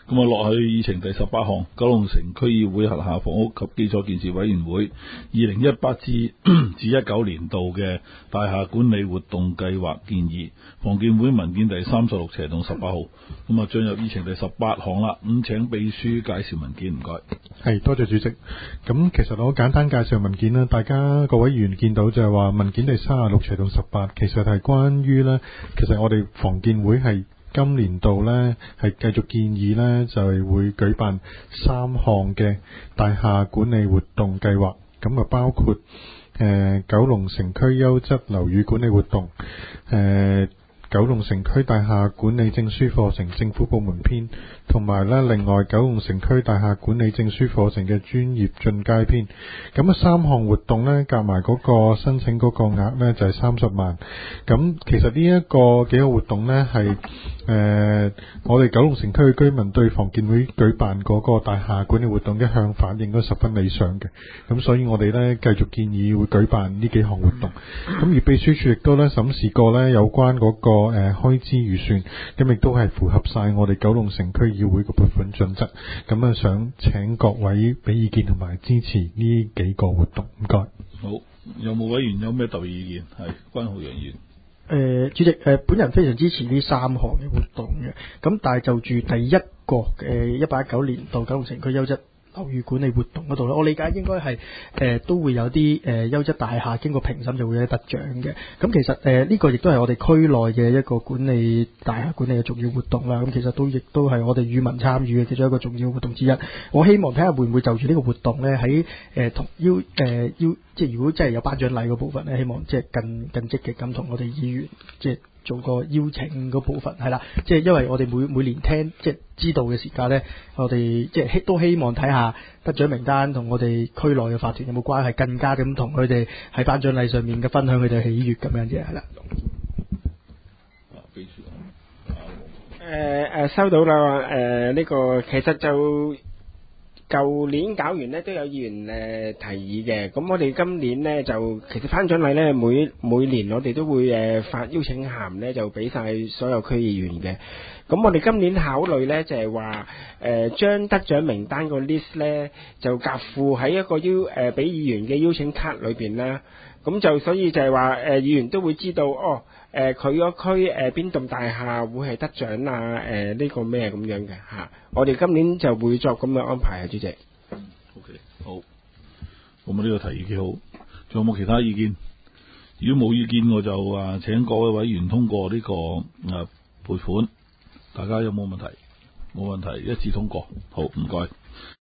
咁啊，落去議程第18項，九龍城區議會轄下房屋及基礎建設委員會2018至19年度嘅大廈管理活動計劃建議，房建會文件第36/18號。咁啊，進入議程第18項啦。咁請秘書介紹文件，唔該。 係，多謝主席。咁其實我簡單介紹文件啦，大家各位議員見到就係話文件第36/18，其實係關於呢，其實我哋房建會係今年度呢係繼續建議呢，就係會舉辦3項嘅大廈管理活動計劃，咁啊包括九龍城區優質樓宇管理活動，九龍城區大廈管理證書課程政府部門篇，同埋咧另外九龍城區大廈管理證書課程嘅專業進階篇。咁啊3項活動咧夾埋嗰個申請嗰個額咧就係30萬。咁其實呢一個幾個活動咧係我哋九龍城區嘅居民對房建會舉辦嗰個大廈管理活動一向反應都十分理想嘅。咁所以我哋咧繼續建議會舉辦呢幾項活動。咁而秘書處亦都咧審視過咧有關嗰個開支預算，咁亦都係符合晒我哋九龍城區議會嘅撥款準則。咁啊，想請各位俾意見同埋支持呢幾個活動。唔該。 好，有冇委員有咩特別意見？係關浩洋議員。 主席，本人非常支持呢3項嘅活動嘅。咁但係就住第一個18-19年度九龍城區優質樓宇管理活動嗰度咧，我理解應該係都會有啲優質大廈經過評審就會有得獎嘅。咁其實呢個亦都係我哋區內嘅一個管理大廈管理嘅重要活動啦。咁其實亦都係我哋與民參與嘅其中一個重要活動之一。我希望睇下會唔會就住呢個活動咧喺同即係如果真係有頒獎禮嗰部分咧，希望即係更積極咁同我哋議員即係做個邀請嗰部分係啦，即係因為我哋每年聽即係知道嘅時間咧，我哋即係都希望睇下得獎名單同我哋區內嘅法團有冇關係，更加咁同佢哋喺頒獎禮上面嘅分享佢哋嘅喜悅咁樣啫，係啦。 收到啦。呢個其實就舊年搞完呢都有議員提議嘅，咁我哋今年呢，就其實頒獎禮呢，每年我哋都會發邀請函呢，就俾晒所有區議員嘅。咁我哋今年考慮呢，就係話將得獎名單個 list 呢，就夾附喺一個俾議員嘅邀請卡裏邊啦。咁就所以就係話議員都會知道佢個區邊棟大廈會係得獎啊，呢個咩咁樣嘅嚇。我哋今年就會作咁嘅安排啊，主席。 OK， 好。咁啊，呢個提議幾好。仲有冇其他意見？如果冇意見，我就請各位委員通過呢個撥款。大家有冇問題？冇問題，一致通過。好，唔該。